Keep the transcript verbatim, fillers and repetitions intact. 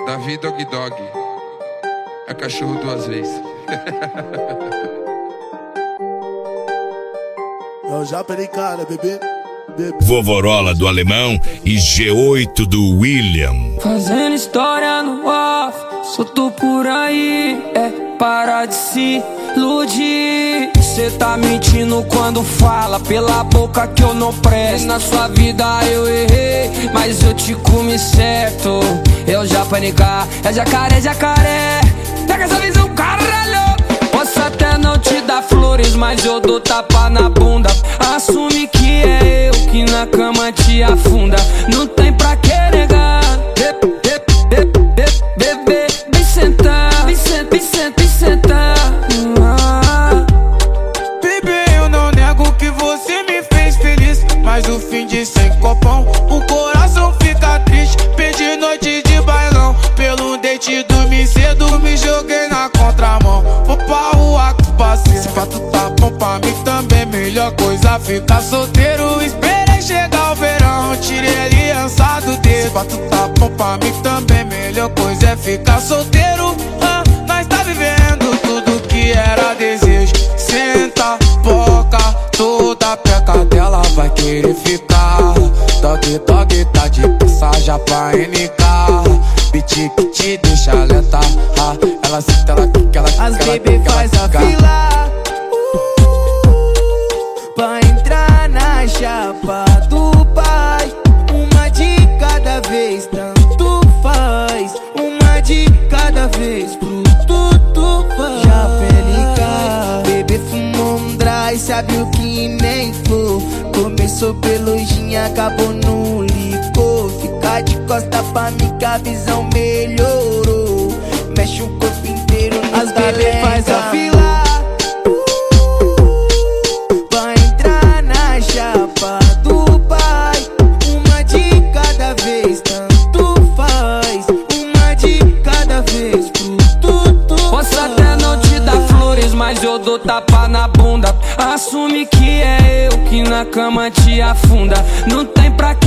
Davi Dog Dog é cachorro duas vezes. Eu já perei cara, bebê. Vovorola do Alemão e G oito do William. Fazendo história no off, solto por aí, é parar de se iludir. Cê tá mentindo quando fala pela boca que eu não presto. Na sua vida eu errei, mas eu te comi certo. Eu já panicar, é jacaré, jacaré. Pega essa visão, caralho. Posso até não te dar flores, mas eu dou tapa na bunda. Assume que é eu que na cama te afunda. Não tem pra que negar. Bebê, vem sentar, vem sentar, vem sentar, vem sentar. Bebê, eu não nego que você me fez feliz, mas o fim de sem copão, o coração fica triste. Perdi noite de bailão, pelo date dormi cedo, me joguei na contramão. Vou pra rua com parceiro, se pra tu tá bom pra mim também, melhor coisa ficar solteiro. Esperei chegar o verão, tirei a aliança do dedo. Se pra tu tá bom pra mim também, melhor coisa é ficar solteiro. ah, Nós tá vivendo tudo que era desejo. Senta, boca, toda peca dela vai querer ficar. Dog, dog, tá de passagem pra N K. Beat que te deixa lenta, ah, ela senta, ela quica, ela quica. As bebê faz a fila pra entrar na chapa do pai. Uma de cada vez, tanto faz. Uma de cada vez, pro tudo faz. Já pelica, bebê fumou um dry, sabe o que nem for. Começou pelo gin, acabou no licor. Fica de costa pra mim que a visão melhorou. Mexe o corpo inteiro, as bebê faz a fila pra entrar na chapa do pai. Uma de cada vez, tanto faz. Uma de cada vez, pro tudo. Posso até não te dar flores, mas eu dou tapa na bunda. Assume que é eu que na cama te afunda. Não tem pra